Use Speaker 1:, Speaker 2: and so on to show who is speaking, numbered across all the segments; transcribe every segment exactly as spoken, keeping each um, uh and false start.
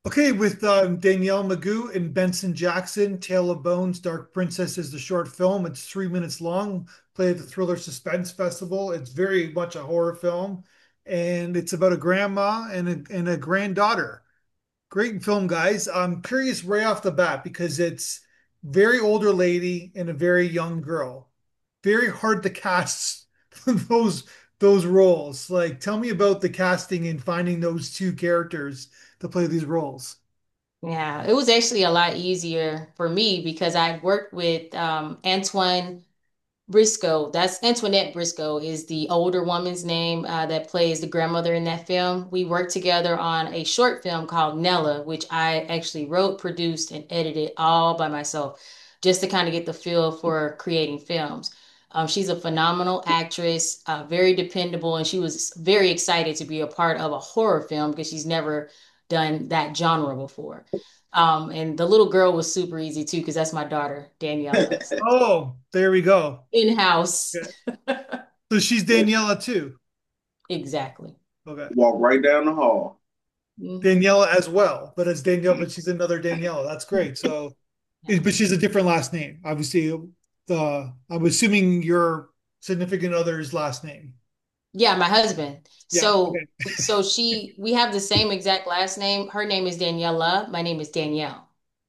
Speaker 1: Okay, with um, Danielle Magoo and Benson Jackson, Tale of Bones, Dark Princess is the short film. It's three minutes long. Played at the Thriller Suspense Festival. It's very much a horror film, and it's about a grandma and a, and a granddaughter. Great film, guys. I'm curious right off the bat because it's very older lady and a very young girl. Very hard to cast those those roles. Like, tell me about the casting and finding those two characters to play these roles.
Speaker 2: Yeah, it was actually a lot easier for me because I worked with um, Antoine Briscoe. That's Antoinette Briscoe is the older woman's name uh, that plays the grandmother in that film. We worked together on a short film called Nella, which I actually wrote, produced, and edited all by myself, just to kind of get the feel for creating films. Um, she's a phenomenal actress, uh, very dependable, and she was very excited to be a part of a horror film because she's never done that genre before. Um, and the little girl was super easy too because that's my daughter, Daniela.
Speaker 1: Oh, there we go.
Speaker 2: In-house.
Speaker 1: Okay. So she's Daniela too.
Speaker 2: Exactly.
Speaker 1: Okay.
Speaker 3: Walk right down the hall.
Speaker 2: Hmm.
Speaker 1: Daniela as well, but as Danielle, but she's another Daniela. That's great. So,
Speaker 2: Yeah.
Speaker 1: but she's a different last name. Obviously, the I'm assuming your significant other's last name.
Speaker 2: Yeah, my husband.
Speaker 1: Yeah.
Speaker 2: So
Speaker 1: Okay.
Speaker 2: so she we have the same exact last name. Her name is Daniela. My name is Danielle.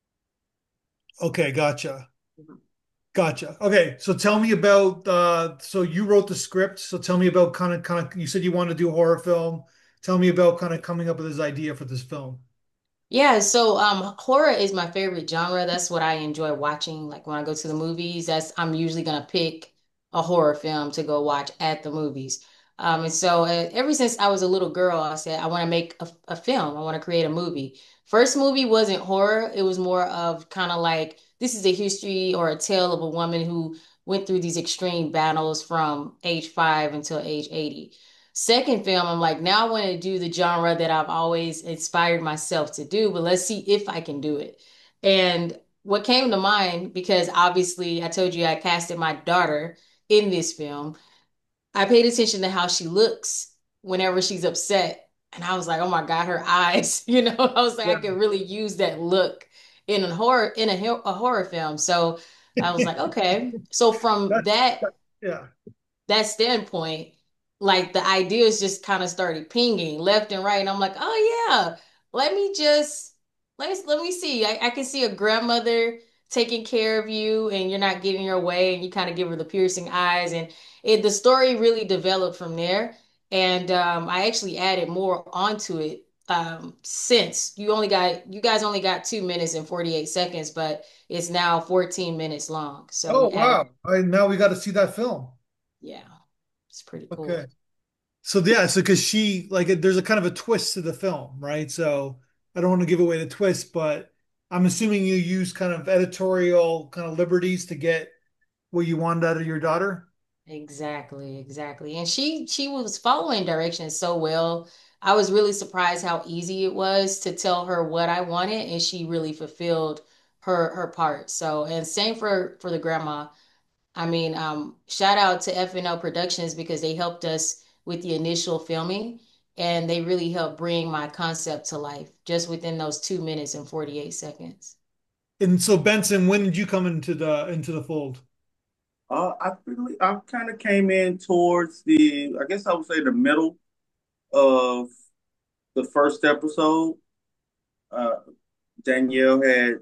Speaker 1: Okay. Gotcha. Gotcha. Okay. So tell me about uh so you wrote the script. So tell me about kind of kind of you said you wanted to do a horror film. Tell me about kind of coming up with this idea for this film.
Speaker 2: Yeah, so um horror is my favorite genre. That's what I enjoy watching. Like when I go to the movies, that's I'm usually gonna pick a horror film to go watch at the movies. Um, and so uh, ever since I was a little girl, I said I want to make a, a film. I want to create a movie. First movie wasn't horror. It was more of kind of like this is a history or a tale of a woman who went through these extreme battles from age five until age eighty. Second film, I'm like, now I want to do the genre that I've always inspired myself to do, but let's see if I can do it. And what came to mind, because obviously I told you I casted my daughter in this film, I paid attention to how she looks whenever she's upset. And I was like, oh my God, her eyes, you know, I was like, I could really use that look in a horror, in a, a horror film. So I was like, okay. So from
Speaker 1: That's
Speaker 2: that
Speaker 1: that, yeah.
Speaker 2: that standpoint, like the ideas just kind of started pinging left and right. And I'm like, oh yeah, let me just let's let me see. I, I can see a grandmother taking care of you and you're not getting your way and you kind of give her the piercing eyes. And it the story really developed from there. And um, I actually added more onto it um, since you only got you guys only got two minutes and forty-eight seconds, but it's now fourteen minutes long. So
Speaker 1: Oh
Speaker 2: we added,
Speaker 1: wow. I now we got to see that film.
Speaker 2: yeah, it's pretty cool.
Speaker 1: Okay. So yeah, so because she like there's a kind of a twist to the film, right? So I don't want to give away the twist, but I'm assuming you use kind of editorial kind of liberties to get what you wanted out of your daughter.
Speaker 2: Exactly, exactly. And she she was following directions so well. I was really surprised how easy it was to tell her what I wanted, and she really fulfilled her her part. So, and same for for the grandma. I mean, um, shout out to F and L Productions because they helped us with the initial filming, and they really helped bring my concept to life just within those two minutes and forty-eight seconds.
Speaker 1: And so Benson, when did you come into the into the fold?
Speaker 3: Uh, I really, I kind of came in towards the, I guess I would say the middle of the first episode. Uh, Danielle had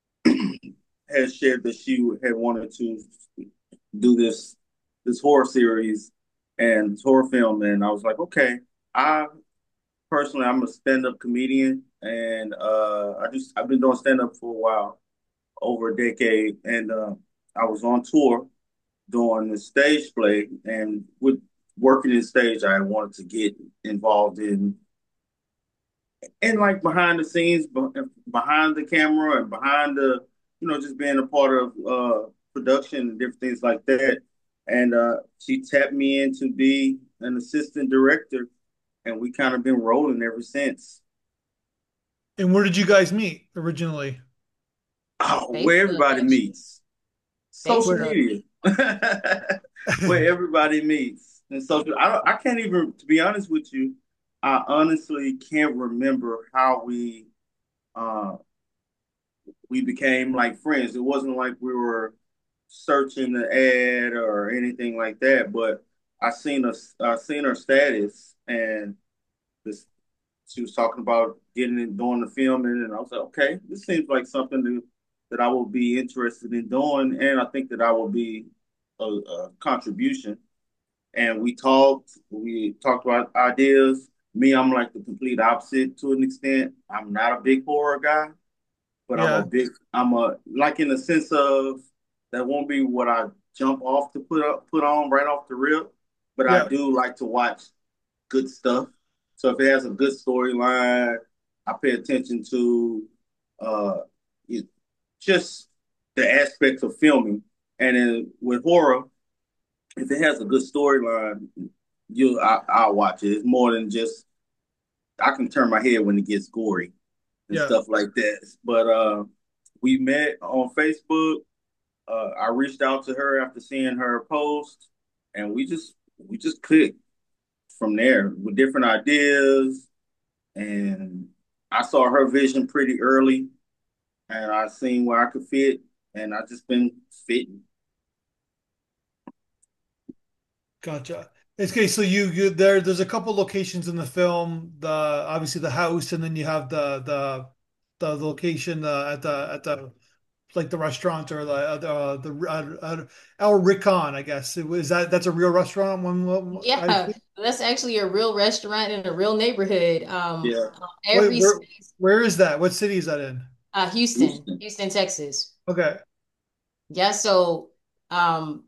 Speaker 3: had shared that she had wanted to do this this horror series and this horror film, and I was like, okay. I personally, I'm a stand-up comedian, and uh, I just I've been doing stand-up for a while, over a decade, and uh, I was on tour doing the stage play, and with working in stage, I wanted to get involved in in like behind the scenes, behind the camera, and behind the you know just being a part of uh, production and different things like that. And uh, she tapped me in to be an assistant director, and we kind of been rolling ever since.
Speaker 1: And where did you guys meet originally?
Speaker 3: Oh, where
Speaker 2: Facebook,
Speaker 3: everybody
Speaker 2: actually.
Speaker 3: meets, social
Speaker 1: Where?
Speaker 2: Facebook.
Speaker 3: media, where everybody meets, and social. I don't, I can't even, to be honest with you, I honestly can't remember how we. Uh, we became like friends. It wasn't like we were searching the ad or anything like that, but I seen us, I seen her status, and this she was talking about getting it, doing the filming, and I was like, okay, this seems like something to, that I will be interested in doing, and I think that I will be a, a contribution. And we talked, we talked about ideas. Me, I'm like the complete opposite to an extent. I'm not a big horror guy, but I'm a
Speaker 1: Yeah,
Speaker 3: big, I'm a like in the sense of that won't be what I jump off to put up, put on right off the rip. But I
Speaker 1: yeah,
Speaker 3: do like to watch good stuff. So if it has a good storyline, I pay attention to uh, it, just the aspects of filming. And then with horror, if it has a good storyline, you I, I'll watch it. It's more than just I can turn my head when it gets gory and
Speaker 1: yeah.
Speaker 3: stuff like that. But uh, we met on Facebook. Uh, I reached out to her after seeing her post, and we just we just clicked from there with different ideas. And I saw her vision pretty early, and I seen where I could fit, and I just been fitting.
Speaker 1: Gotcha. Okay, so you you there there's a couple locations in the film. The obviously the house, and then you have the the the location uh, at the at the like the restaurant or the uh, the the uh, uh, El Rincon, I guess. Is that that's a real restaurant? One, one I
Speaker 2: Yeah,
Speaker 1: think.
Speaker 2: that's actually a real restaurant in a real neighborhood. Um,
Speaker 3: Yeah,
Speaker 1: Wait,
Speaker 2: every
Speaker 1: where
Speaker 2: space,
Speaker 1: where is that? What city is that in?
Speaker 2: uh, Houston,
Speaker 3: Houston.
Speaker 2: Houston, Texas.
Speaker 1: Okay.
Speaker 2: Yeah, so um,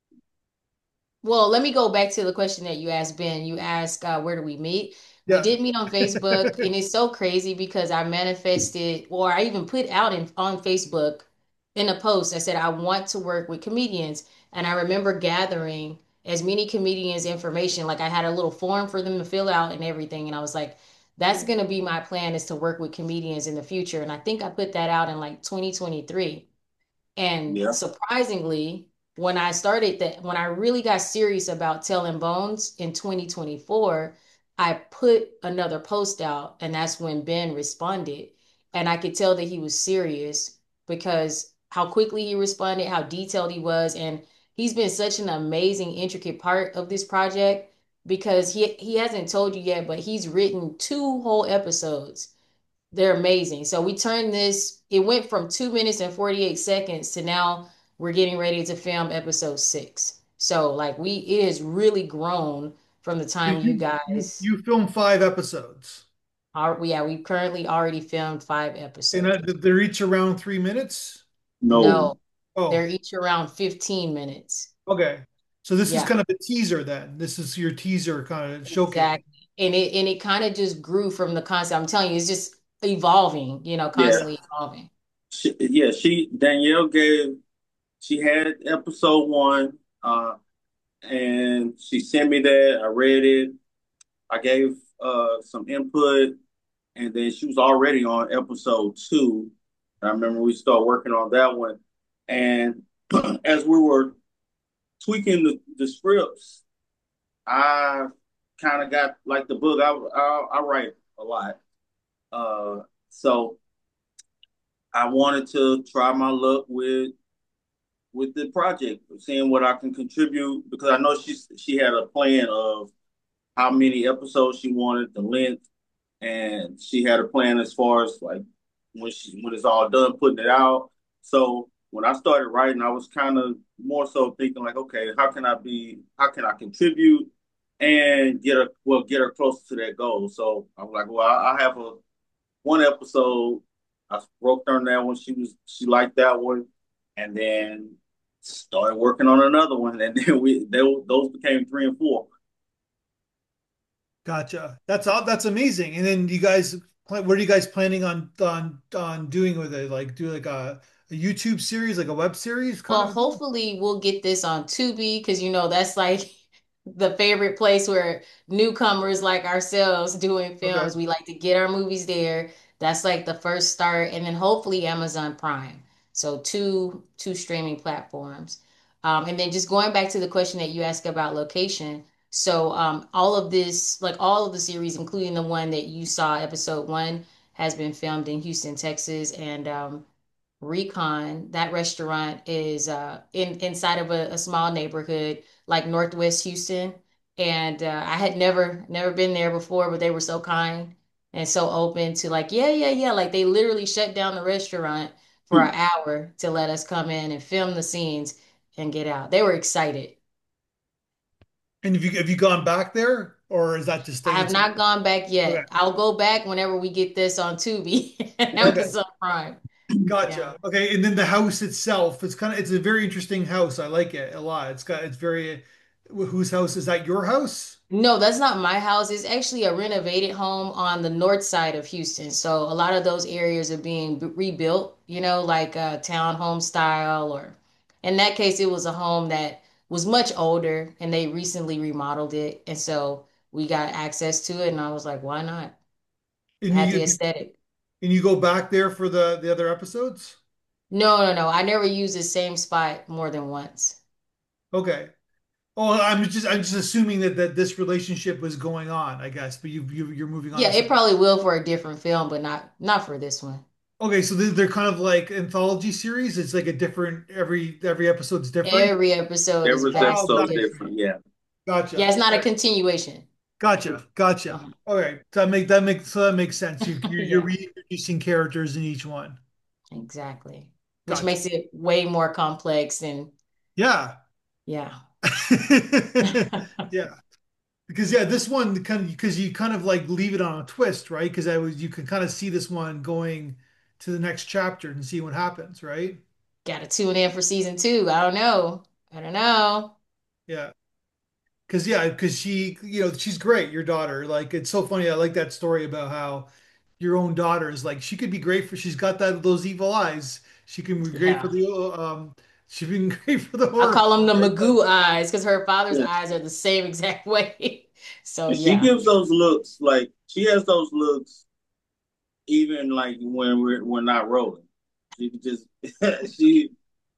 Speaker 2: well, let me go back to the question that you asked, Ben. You asked, uh, where do we meet? We
Speaker 1: Yeah.
Speaker 2: did meet on Facebook, and it's so crazy because I manifested, or I even put out in on Facebook in a post. I said I want to work with comedians, and I remember gathering as many comedians information. Like I had a little form for them to fill out and everything, and I was like, that's gonna be my plan is to work with comedians in the future. And I think I put that out in like twenty twenty-three. And
Speaker 3: Yeah.
Speaker 2: surprisingly, when I started that, when I really got serious about telling Bones in twenty twenty-four, I put another post out, and that's when Ben responded. And I could tell that he was serious because how quickly he responded, how detailed he was. And he's been such an amazing, intricate part of this project because he he hasn't told you yet, but he's written two whole episodes. They're amazing. So we turned this, it went from two minutes and forty-eight seconds to now we're getting ready to film episode six. So like we it has really grown from the
Speaker 1: You
Speaker 2: time you
Speaker 1: you you,
Speaker 2: guys
Speaker 1: you filmed five episodes,
Speaker 2: are yeah, we've currently already filmed five
Speaker 1: and
Speaker 2: episodes.
Speaker 1: that, they're each around three minutes.
Speaker 3: No.
Speaker 2: No, they're
Speaker 1: Oh,
Speaker 2: each around fifteen minutes.
Speaker 1: okay. So this is
Speaker 2: Yeah,
Speaker 1: kind of a teaser then. This is your teaser kind of showcase.
Speaker 2: exactly. And it and it kind of just grew from the concept. I'm telling you, it's just evolving, you know,
Speaker 3: Yeah.
Speaker 2: constantly evolving.
Speaker 3: She, yeah. She Danielle gave. She had episode one, uh, and she sent me that. I read it. I gave uh some input, and then she was already on episode two. I remember we started working on that one, and as we were tweaking the, the scripts, I kind of got like the book. I, I I write a lot, uh, so I wanted to try my luck with with the project, seeing what I can contribute because I know she she had a plan of how many episodes she wanted, the length, and she had a plan as far as like when she when it's all done, putting it out. So when I started writing, I was kind of more so thinking like, okay, how can I be, how can I contribute and get her, well, get her closer to that goal. So I was like, well, I, I have a one episode. I broke her on that one. She was she liked that one, and then started working on another one, and then we they, those became three and four.
Speaker 1: Gotcha. That's all. That's amazing. And then you guys, what are you guys planning on on on doing with it? Like do like a, a YouTube series, like a web series kind
Speaker 2: Well,
Speaker 1: of deal?
Speaker 2: hopefully we'll get this on Tubi because you know that's like the favorite place where newcomers like ourselves doing
Speaker 1: Okay.
Speaker 2: films, we like to get our movies there. That's like the first start, and then hopefully Amazon Prime. So two two streaming platforms. Um, and then just going back to the question that you asked about location. So um, all of this, like all of the series, including the one that you saw, episode one, has been filmed in Houston, Texas, and um, Recon, that restaurant is uh, in inside of a, a small neighborhood like Northwest Houston. And uh, I had never never been there before, but they were so kind and so open to like, yeah, yeah, yeah. Like they literally shut down the restaurant for an hour to let us come in and film the scenes and get out. They were excited.
Speaker 1: And have you have you gone back there, or is that just
Speaker 2: I have
Speaker 1: it's
Speaker 2: not gone back
Speaker 1: okay?
Speaker 2: yet. I'll go back whenever we get this on Tubi and
Speaker 1: Okay,
Speaker 2: Amazon Prime. Yeah.
Speaker 1: gotcha. Okay, and then the house itself, it's kind of it's a very interesting house. I like it a lot. It's got it's very whose house is that? Your house?
Speaker 2: No, that's not my house. It's actually a renovated home on the north side of Houston. So a lot of those areas are being b- rebuilt, you know, like uh, townhome style, or in that case, it was a home that was much older and they recently remodeled it. And so we got access to it, and I was like, why not? It
Speaker 1: And
Speaker 2: had the
Speaker 1: you
Speaker 2: aesthetic.
Speaker 1: and you go back there for the the other episodes?
Speaker 2: No, no, no. I never used the same spot more than once.
Speaker 1: Okay. Oh, I'm just I'm just assuming that that this relationship was going on, I guess, but you, you you're moving on
Speaker 2: Yeah,
Speaker 1: to
Speaker 2: it
Speaker 1: something.
Speaker 2: probably will for a different film, but not not for this one.
Speaker 1: Okay, so they're, they're kind of like anthology series. It's like a different every every episode's different.
Speaker 2: Every episode is
Speaker 3: Every
Speaker 1: Oh,
Speaker 2: vastly
Speaker 3: episode
Speaker 1: gotcha,
Speaker 2: different.
Speaker 3: different. Yeah.
Speaker 2: Yeah,
Speaker 1: gotcha,
Speaker 2: it's not a continuation.
Speaker 1: gotcha, gotcha.
Speaker 2: Uh-huh.
Speaker 1: Okay, that make that makes so that makes sense. You you're, you're
Speaker 2: Yeah,
Speaker 1: reintroducing characters in each one.
Speaker 2: exactly. Which
Speaker 1: Gotcha.
Speaker 2: makes it way more complex and
Speaker 1: Yeah.
Speaker 2: yeah.
Speaker 1: Yeah. Because yeah, this one kind of because you kind of like leave it on a twist, right? Because I was you can kind of see this one going to the next chapter and see what happens, right?
Speaker 2: Gotta tune in for season two. I don't know. I don't know.
Speaker 1: Yeah. Because yeah, because she, you know, she's great, your daughter. Like it's so funny. I like that story about how your own daughter is like she could be great for she's got that those evil eyes. She can be great for
Speaker 2: Yeah.
Speaker 1: the um she'd be great for the
Speaker 2: I
Speaker 1: horror
Speaker 2: call them the
Speaker 1: film, right? But
Speaker 2: Magoo eyes because her father's
Speaker 3: Yeah.
Speaker 2: eyes are the same exact way. So
Speaker 3: And she
Speaker 2: yeah,
Speaker 3: gives those looks like she has those looks even like when we're we're not rolling. She could just she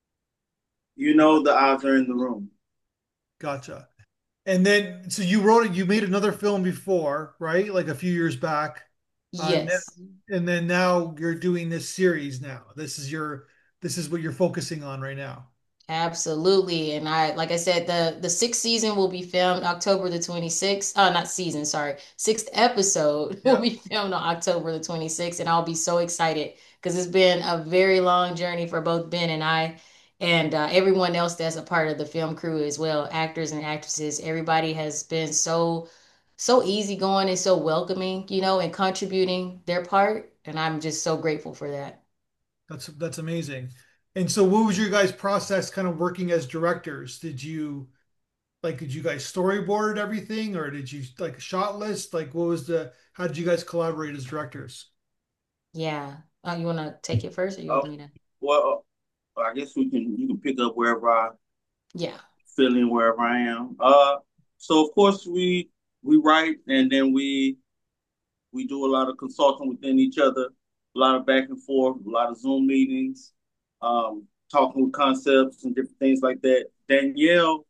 Speaker 3: you know the odds are in the room.
Speaker 1: gotcha. And then so you wrote it, you made another film before, right? Like a few years back. Uh, and then
Speaker 2: yes.
Speaker 1: and then now you're doing this series now. This is your this is what you're focusing on right now.
Speaker 2: Absolutely. And I, like I said, the the sixth season will be filmed October the twenty-sixth. Uh, not season, sorry. Sixth episode will
Speaker 1: Yeah.
Speaker 2: be filmed on October the twenty-sixth. And I'll be so excited because it's been a very long journey for both Ben and I, and uh, everyone else that's a part of the film crew as well, actors and actresses. Everybody has been so so easygoing and so welcoming, you know, and contributing their part. And I'm just so grateful for that.
Speaker 1: That's that's amazing. And so what was your guys' process kind of working as directors? Did you like did you guys storyboard everything or did you like a shot list? Like what was the how did you guys collaborate as directors?
Speaker 2: Yeah. Uh, you want to take it first or you
Speaker 3: Oh,
Speaker 2: want me to?
Speaker 3: well, I guess we can you can pick up wherever I
Speaker 2: Yeah.
Speaker 3: fill in wherever I am. Uh, so of course we we write and then we we do a lot of consulting within each other, a lot of back and forth, a lot of Zoom meetings, um, talking with concepts and different things like that. Danielle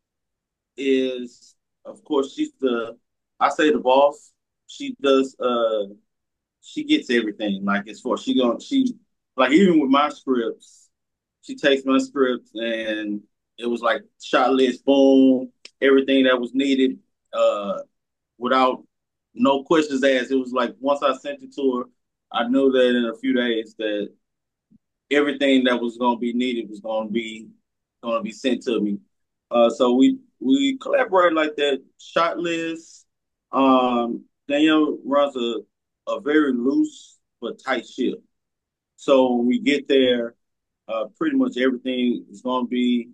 Speaker 3: is, of course, she's the I say the boss. She does uh she gets everything. Like as far she going she like even with my scripts, she takes my scripts and it was like shot list, boom, everything that was needed, uh, without no questions asked. It was like once I sent it to her, I knew that in a few days that everything that was gonna be needed was gonna be gonna be sent to me. Uh, so we we collaborate like that. Shot list. Um, Danielle runs a a very loose but tight ship. So when we get there, uh, pretty much everything is going to be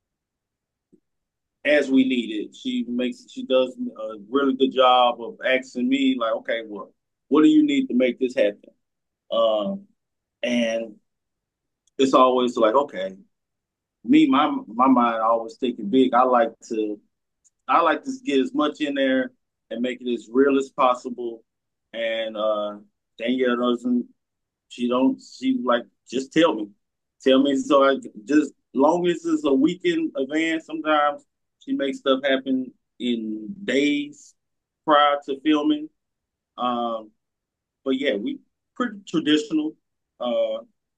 Speaker 3: as we need it. She makes she does a really good job of asking me like, okay, well, what do you need to make this happen? Um, and it's always like, okay, me my my mind always thinking big. I like to I like to get as much in there and make it as real as possible. And uh, Danielle doesn't She don't. She like just tell me, tell me. So I just long as it's a weekend event. Sometimes she makes stuff happen in days prior to filming. Um, but yeah, we pretty traditional. Uh,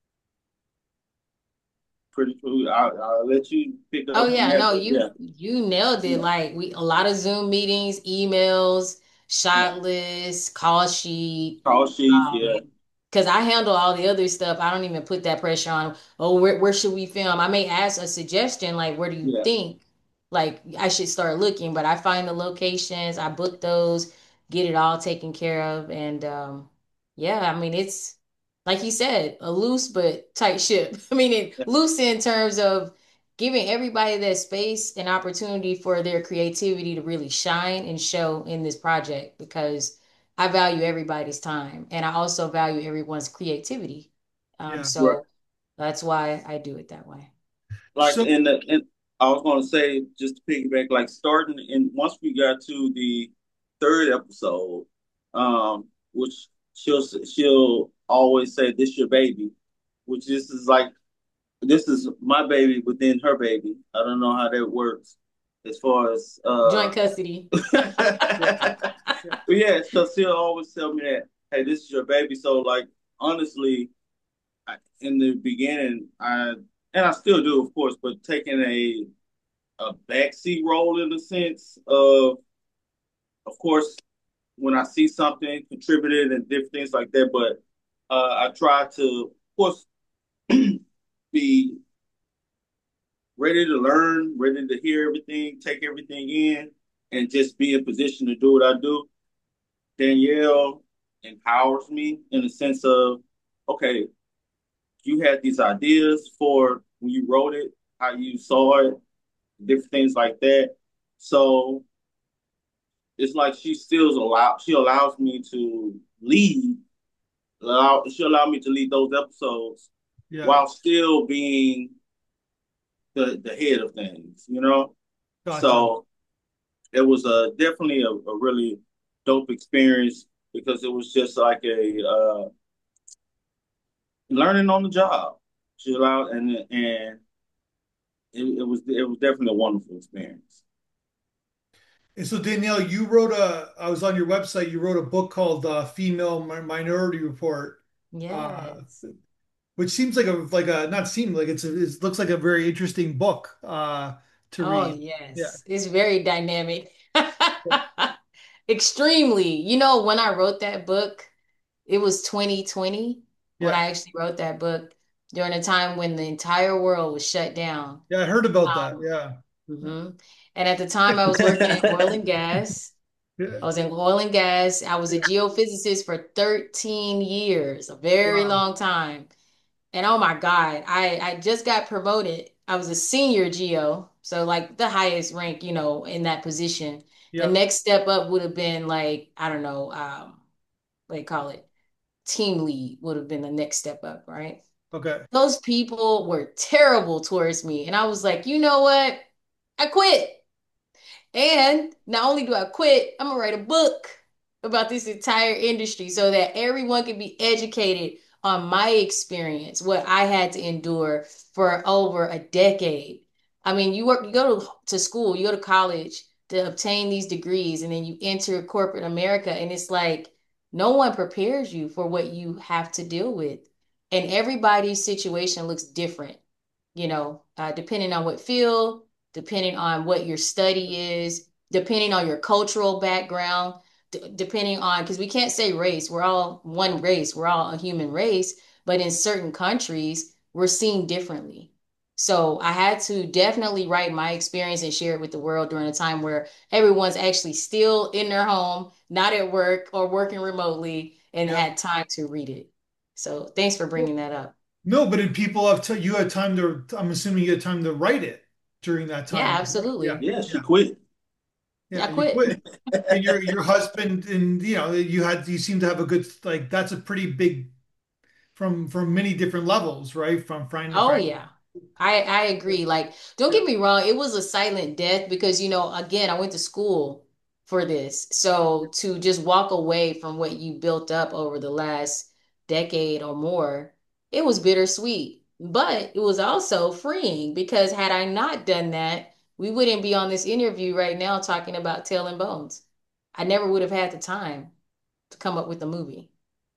Speaker 3: pretty true. I'll, I'll let you pick
Speaker 2: Oh
Speaker 3: up from
Speaker 2: yeah,
Speaker 3: that,
Speaker 2: no,
Speaker 3: but
Speaker 2: you
Speaker 3: yeah,
Speaker 2: you nailed it.
Speaker 3: yeah,
Speaker 2: Like we a lot of Zoom meetings, emails, shot lists, call sheet.
Speaker 3: call sheets, yeah,
Speaker 2: Um, because I handle all the other stuff. I don't even put that pressure on, oh, where where should we film? I may ask a suggestion, like where do you
Speaker 3: yeah,
Speaker 2: think like I should start looking, but I find the locations, I book those, get it all taken care of, and um yeah, I mean it's like you said, a loose but tight ship. I mean it
Speaker 3: yeah,
Speaker 2: loose in terms of giving everybody that space and opportunity for their creativity to really shine and show in this project because I value everybody's time and I also value everyone's creativity. Um,
Speaker 1: Yeah.
Speaker 3: right.
Speaker 2: so that's why I do it that way.
Speaker 3: Like
Speaker 1: So
Speaker 3: in the, in, I was going to say just to piggyback, like starting in once we got to the third episode, um, which she'll she'll always say, "This your baby," which this is like this is my baby within her baby. I don't know how that works as far as uh
Speaker 2: Joint custody.
Speaker 1: yeah,
Speaker 3: but
Speaker 1: yeah,
Speaker 3: yeah, so she'll always tell me that, hey, this is your baby. So like honestly, I, in the beginning, I and I still do, of course, but taking a a backseat role in the sense of, of course, when I see something contributed and different things like that. But uh, I try to, of course, be ready to learn, ready to hear everything, take everything in, and just be in position to do what I do. Danielle empowers me in the sense of, okay, you had these ideas for when you wrote it, how you saw it, different things like that. So it's like she still allow she allows me to lead. Allow she allowed me to lead those episodes
Speaker 1: yeah.
Speaker 3: while still being the the head of things, you know.
Speaker 1: Gotcha.
Speaker 3: So it was a definitely a, a really dope experience because it was just like a uh, learning on the job. She allowed and and it, it was it was definitely a wonderful experience.
Speaker 1: And so Danielle, you wrote a, I was on your website, you wrote a book called uh, Female Mi- Minority Report, uh,
Speaker 2: Yes.
Speaker 1: which seems like a, like a, not seem like it's, a, it looks like a very interesting book uh, to
Speaker 2: Oh,
Speaker 1: read. Yeah.
Speaker 2: yes. It's very dynamic. Extremely. You know, when I wrote that book, it was twenty twenty when
Speaker 1: Yeah.
Speaker 2: I actually wrote that book during a time when the entire world was shut down.
Speaker 1: Yeah. I heard about that.
Speaker 2: Um,
Speaker 1: Yeah.
Speaker 2: mhm. And at the time, I was working in oil and gas.
Speaker 1: Yeah.
Speaker 2: I was in oil and gas. I was a geophysicist for thirteen years, a very
Speaker 1: Wow.
Speaker 2: long time. And oh my God, I, I just got promoted. I was a senior geo, so like the highest rank, you know, in that position. The
Speaker 1: Yeah.
Speaker 2: next step up would have been like, I don't know, um, what do you call it? Team lead would have been the next step up, right?
Speaker 1: Okay.
Speaker 2: Those people were terrible towards me. And I was like, you know what? I quit. And not only do I quit, I'm gonna write a book about this entire industry so that everyone can be educated on my experience, what I had to endure for over a decade. I mean, you work, you go to, to school, you go to college to obtain these degrees, and then you enter corporate America, and it's like no one prepares you for what you have to deal with. And everybody's situation looks different, you know, uh, depending on what field, depending on what your study is, depending on your cultural background, d- depending on, because we can't say race, we're all one race, we're all a human race, but in certain countries, we're seen differently. So I had to definitely write my experience and share it with the world during a time where everyone's actually still in their home, not at work or working remotely, and
Speaker 1: Yeah.
Speaker 2: had time to read it. So thanks for bringing that up.
Speaker 1: No, but did people have to, you had time to, I'm assuming you had time to write it during that
Speaker 2: Yeah,
Speaker 1: time. Yeah.
Speaker 2: absolutely.
Speaker 3: Yeah, she
Speaker 1: Yeah.
Speaker 3: quit.
Speaker 1: Yeah.
Speaker 2: I
Speaker 1: You
Speaker 2: quit.
Speaker 1: quit. And your your husband and you know, you had you seem to have a good like that's a pretty big from from many different levels, right? From finding
Speaker 2: Oh
Speaker 1: finding
Speaker 2: yeah. I I agree. Like, don't
Speaker 1: yeah.
Speaker 2: get me wrong, it was a silent death because, you know, again, I went to school for this. So to just walk away from what you built up over the last decade or more, it was bittersweet. But it was also freeing because had I not done that, we wouldn't be on this interview right now talking about Tail and Bones. I never would have had the time to come up with a movie.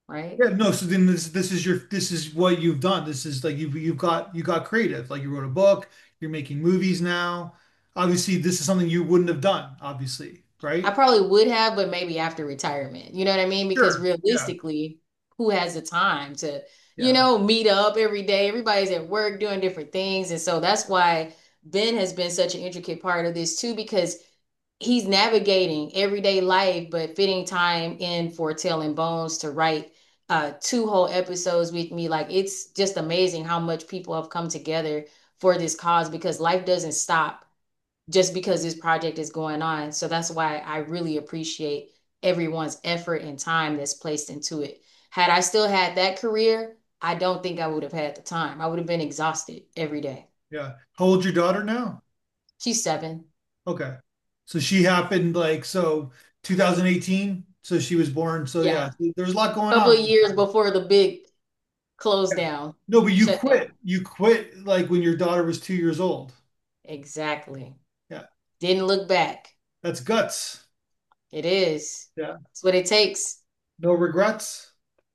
Speaker 2: right?
Speaker 1: Yeah, no, so then this this is your this is what you've done. This is like you've you've got you got creative. Like you wrote a book, you're making movies now. Obviously, this is something you wouldn't have done, obviously,
Speaker 2: I
Speaker 1: right?
Speaker 2: probably would have, but maybe after retirement. You know what I mean? Because
Speaker 1: Sure. Yeah.
Speaker 2: realistically, who has the time to, you
Speaker 1: Yeah.
Speaker 2: know, meet up every day? Everybody's at work doing different things. And so that's why Ben has been such an intricate part of this too, because he's navigating everyday life, but fitting time in for Tail and Bones to write uh two whole episodes with me. Like it's just amazing how much people have come together for this cause because life doesn't stop just because this project is going on. So that's why I really appreciate everyone's effort and time that's placed into it. Had I still had that career, I don't think I would have had the time. I would have been exhausted every day.
Speaker 1: Yeah. How old's your daughter now?
Speaker 2: She's seven.
Speaker 1: Okay. So she happened like so twenty eighteen. So she was born. So yeah,
Speaker 2: Yeah.
Speaker 1: there's a lot going
Speaker 2: A couple of
Speaker 1: on.
Speaker 2: years before the big close
Speaker 1: Yeah.
Speaker 2: down,
Speaker 1: No, but you
Speaker 2: shut
Speaker 1: quit.
Speaker 2: down.
Speaker 1: You quit like when your daughter was two years old.
Speaker 2: Exactly.
Speaker 1: Yeah.
Speaker 2: Didn't look back.
Speaker 1: That's guts.
Speaker 2: It is.
Speaker 1: Yeah.
Speaker 2: It's what it takes.
Speaker 1: No regrets.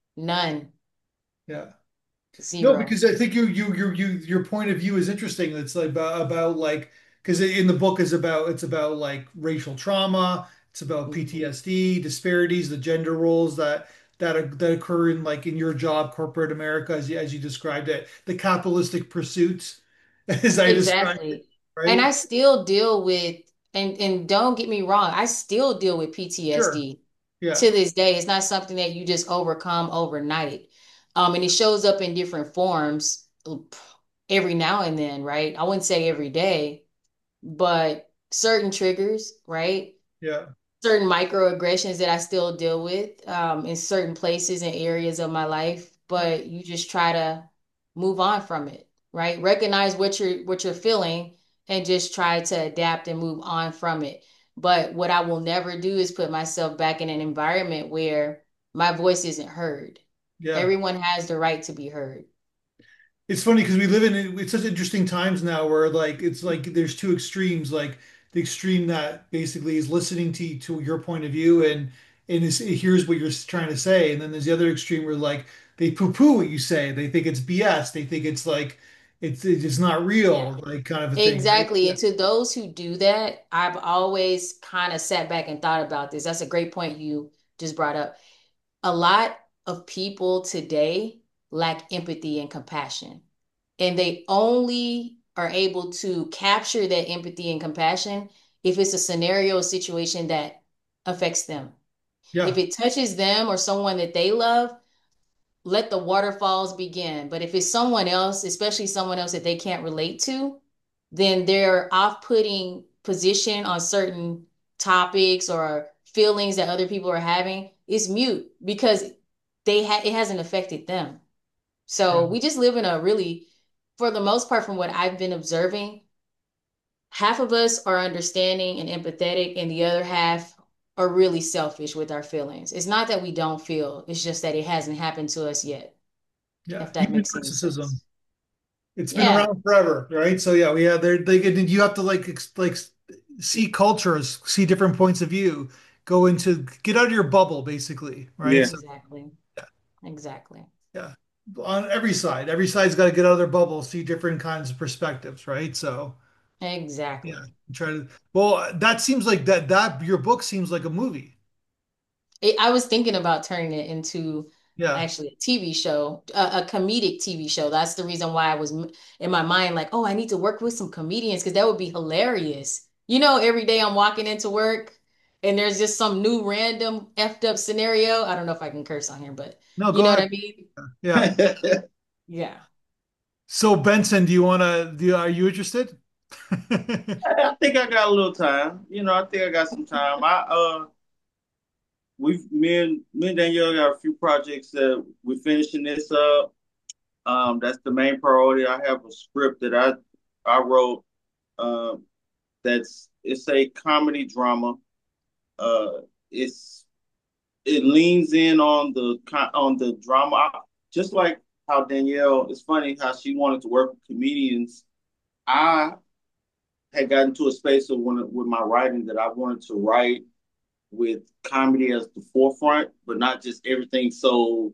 Speaker 2: None.
Speaker 1: Yeah. No,
Speaker 2: Zero.
Speaker 1: because I think you you you you your point of view is interesting. It's like about about like because in the book is about it's about like racial trauma. It's about
Speaker 2: Mhm.
Speaker 1: P T S D, disparities, the gender roles that that are, that occur in like in your job, corporate America, as you, as you described it, the capitalistic pursuits, as I described it,
Speaker 2: Exactly. And
Speaker 1: right?
Speaker 2: I still deal with, and and don't get me wrong, I still deal with
Speaker 1: Sure.
Speaker 2: P T S D
Speaker 1: Yeah.
Speaker 2: to this day. It's not something that you just overcome overnight. Um, and it shows up in different forms every now and then, right? I wouldn't say every day, but certain triggers, right?
Speaker 1: Yeah.
Speaker 2: Certain microaggressions that I still deal with um, in certain places and areas of my life, but you just try to move on from it, right? Recognize what you're what you're feeling and just try to adapt and move on from it. But what I will never do is put myself back in an environment where my voice isn't heard.
Speaker 1: Yeah.
Speaker 2: Everyone has the right to be heard.
Speaker 1: It's funny because we live in it's such interesting times now where like it's like there's two extremes, like the extreme that basically is listening to to your point of view and and is, hears what you're trying to say, and then there's the other extreme where like they poo-poo what you say, they think it's B S, they think it's like it's it's not
Speaker 2: Yeah.
Speaker 1: real, like kind of a thing, right?
Speaker 2: Exactly.
Speaker 1: Yeah,
Speaker 2: And to those who do that, I've always kind of sat back and thought about this. That's a great point you just brought up. A lot of people today lack empathy and compassion, and they only are able to capture that empathy and compassion if it's a scenario or situation that affects them. If
Speaker 1: yeah,
Speaker 2: it touches them or someone that they love, let the waterfalls begin. But if it's someone else, especially someone else that they can't relate to, then their off-putting position on certain topics or feelings that other people are having is mute because they ha- it hasn't affected them.
Speaker 1: yeah,
Speaker 2: So we just live in a really, for the most part, from what I've been observing, half of us are understanding and empathetic, and the other half are really selfish with our feelings. It's not that we don't feel, it's just that it hasn't happened to us yet,
Speaker 1: yeah.
Speaker 2: if that
Speaker 1: Human
Speaker 2: makes any
Speaker 1: narcissism.
Speaker 2: sense.
Speaker 1: It's been
Speaker 2: Yeah,
Speaker 1: around forever, right? So yeah, we have there they get you have to like ex- like see cultures, see different points of view, go into get out of your bubble basically, right?
Speaker 3: Yeah.
Speaker 1: So
Speaker 2: exactly. Exactly.
Speaker 1: yeah, on every side, every side's got to get out of their bubble, see different kinds of perspectives, right? So yeah,
Speaker 2: Exactly.
Speaker 1: try to. Well, that seems like that that your book seems like a movie.
Speaker 2: It, I was thinking about turning it into
Speaker 1: Yeah.
Speaker 2: actually a T V show, a, a comedic T V show. That's the reason why I was m- in my mind like, oh, I need to work with some comedians because that would be hilarious. You know, every day I'm walking into work and there's just some new random effed up scenario. I don't know if I can curse on here, but
Speaker 1: No,
Speaker 2: you
Speaker 1: go
Speaker 2: know what
Speaker 1: ahead.
Speaker 2: I mean?
Speaker 1: Yeah.
Speaker 2: Yeah.
Speaker 1: So Benson, do you want to? Do you, are you interested?
Speaker 3: I think I got a little time. You know, I think I got some time. I uh we've me and me and Danielle got a few projects that we're finishing this up. Um, that's the main priority. I have a script that I I wrote. Um, that's it's a comedy drama. Uh, it's it leans in on the on the drama, just like how Danielle. It's funny how she wanted to work with comedians. I had gotten to a space of when, with my writing that I wanted to write with comedy as the forefront, but not just everything so.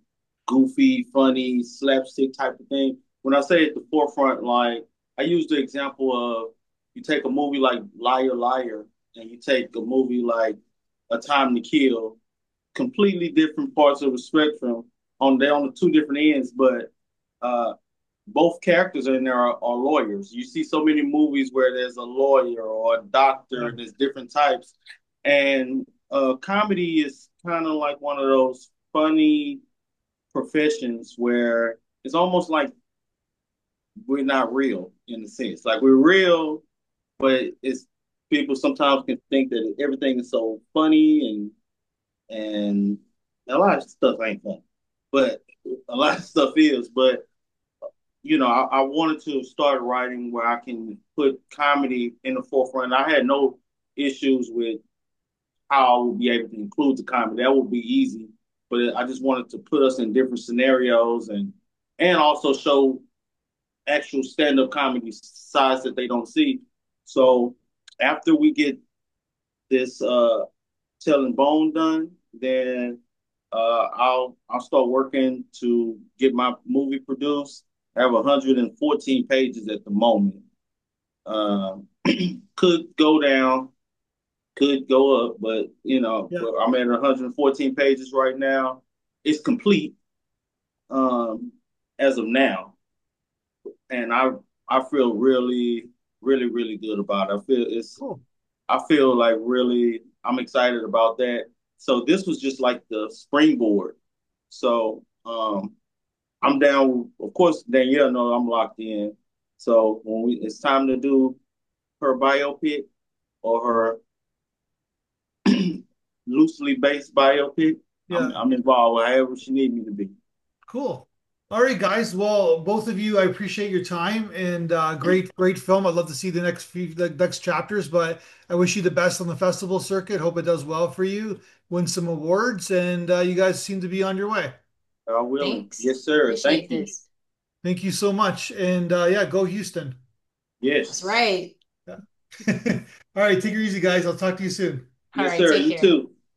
Speaker 3: goofy, funny, slapstick type of thing. When I say at the forefront, like I use the example of you take a movie like Liar Liar and you take a movie like A Time to Kill, completely different parts of the spectrum on they're on the two different ends, but uh both characters in there are, are lawyers. You see so many movies where there's a lawyer or a
Speaker 1: Yeah.
Speaker 3: doctor, there's different types. And uh, comedy is kind of like one of those funny professions where it's almost like we're not real in a sense. Like we're real, but it's people sometimes can think that everything is so funny and and a lot of stuff ain't funny, but a lot of stuff is. But you know, I, I wanted to start writing where I can put comedy in the forefront. I had no issues with how I would be able to include the comedy. That would be easy, but I just wanted to put us in different scenarios and and also show actual stand-up comedy sides that they don't see. So after we get this uh telling bone done, then uh I'll I'll start working to get my movie produced. I have one hundred fourteen pages at the moment. Um, could go down, could go up, but you know,
Speaker 1: Yeah.
Speaker 3: but I'm at one hundred fourteen pages right now. It's complete um, as of now, and I I feel really, really, really good about it. I feel it's
Speaker 1: Cool.
Speaker 3: I feel like really I'm excited about that. So this was just like the springboard. So um, I'm down. Of course, Danielle knows I'm locked in. So when we it's time to do her biopic or her loosely based biopic, I'm
Speaker 1: Yeah.
Speaker 3: I'm involved however she need me to be.
Speaker 1: Cool. All right, guys. Well, both of you, I appreciate your time and uh, great, great film. I'd love to see the next few, the next chapters, but I wish you the best on the festival circuit. Hope it does well for you, win some awards, and uh, you guys seem to be on your way.
Speaker 3: God willing.
Speaker 2: Thanks.
Speaker 3: Yes, sir. Thank
Speaker 2: Appreciate
Speaker 3: you.
Speaker 2: this.
Speaker 1: Thank you so much. And uh, yeah, go Houston.
Speaker 2: That's
Speaker 3: Yes.
Speaker 2: right.
Speaker 1: Yeah. All right, take it easy, guys. I'll talk to you soon.
Speaker 2: All
Speaker 3: Yes,
Speaker 2: right,
Speaker 3: sir.
Speaker 2: take
Speaker 3: You
Speaker 2: care.
Speaker 3: too.